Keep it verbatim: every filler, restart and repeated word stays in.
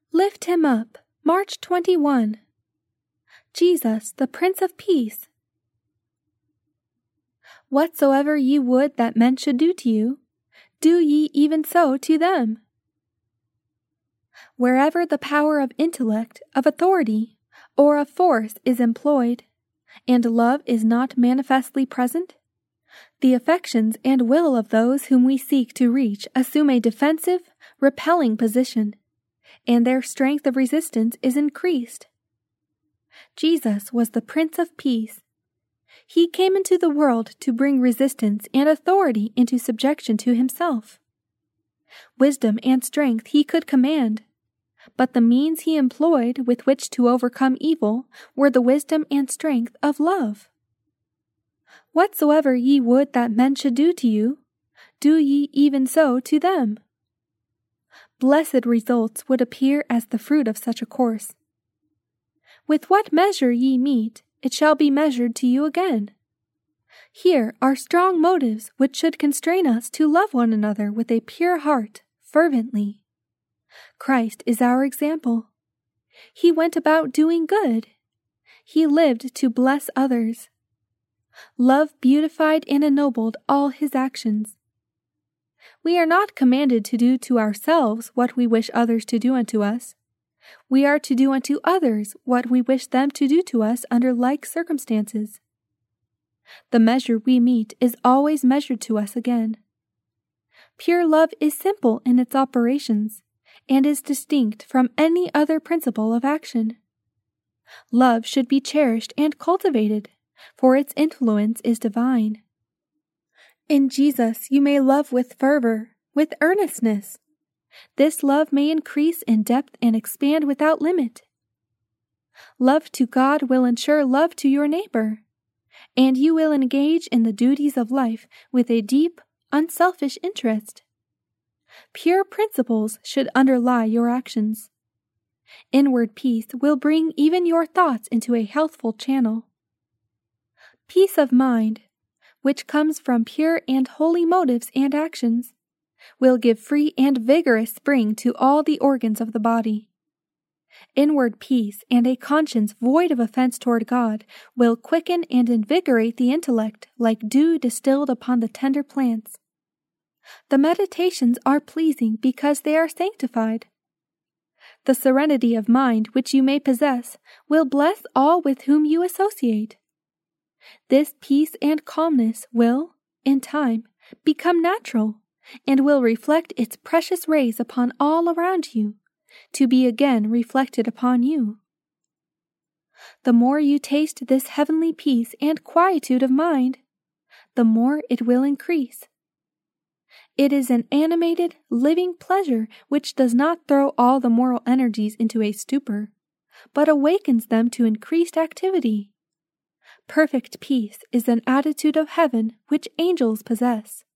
Lift him up. March twenty-first. Jesus, the Prince of Peace. Whatsoever ye would that men should do to you, do ye even so to them. Wherever the power of intellect, of authority, or of force is employed, and love is not manifestly present, the affections and will of those whom we seek to reach assume a defensive, repelling position, and their strength of resistance is increased. Jesus was the Prince of Peace. He came into the world to bring resistance and authority into subjection to himself. Wisdom and strength he could command, but the means he employed with which to overcome evil were the wisdom and strength of love. Whatsoever ye would that men should do to you, do ye even so to them. Blessed results would appear as the fruit of such a course. With what measure ye meet, it shall be measured to you again. Here are strong motives which should constrain us to love one another with a pure heart, fervently. Christ is our example. He went about doing good. He lived to bless others. Love beautified and ennobled all his actions. We are not commanded to do to ourselves what we wish others to do unto us. We are to do unto others what we wish them to do to us under like circumstances. The measure we meet is always measured to us again. Pure love is simple in its operations, and is distinct from any other principle of action. Love should be cherished and cultivated, for its influence is divine. In Jesus you may love with fervor, with earnestness. This love may increase in depth and expand without limit. Love to God will ensure love to your neighbor, and you will engage in the duties of life with a deep, unselfish interest. Pure principles should underlie your actions. Inward peace will bring even your thoughts into a healthful channel. Peace of mind, which comes from pure and holy motives and actions, will give free and vigorous spring to all the organs of the body. Inward peace and a conscience void of offense toward God will quicken and invigorate the intellect like dew distilled upon the tender plants. The meditations are pleasing because they are sanctified. The serenity of mind which you may possess will bless all with whom you associate. This peace and calmness will, in time, become natural, and will reflect its precious rays upon all around you, to be again reflected upon you. The more you taste this heavenly peace and quietude of mind, the more it will increase. It is an animated, living pleasure which does not throw all the moral energies into a stupor, but awakens them to increased activity. Perfect peace is an attitude of heaven which angels possess.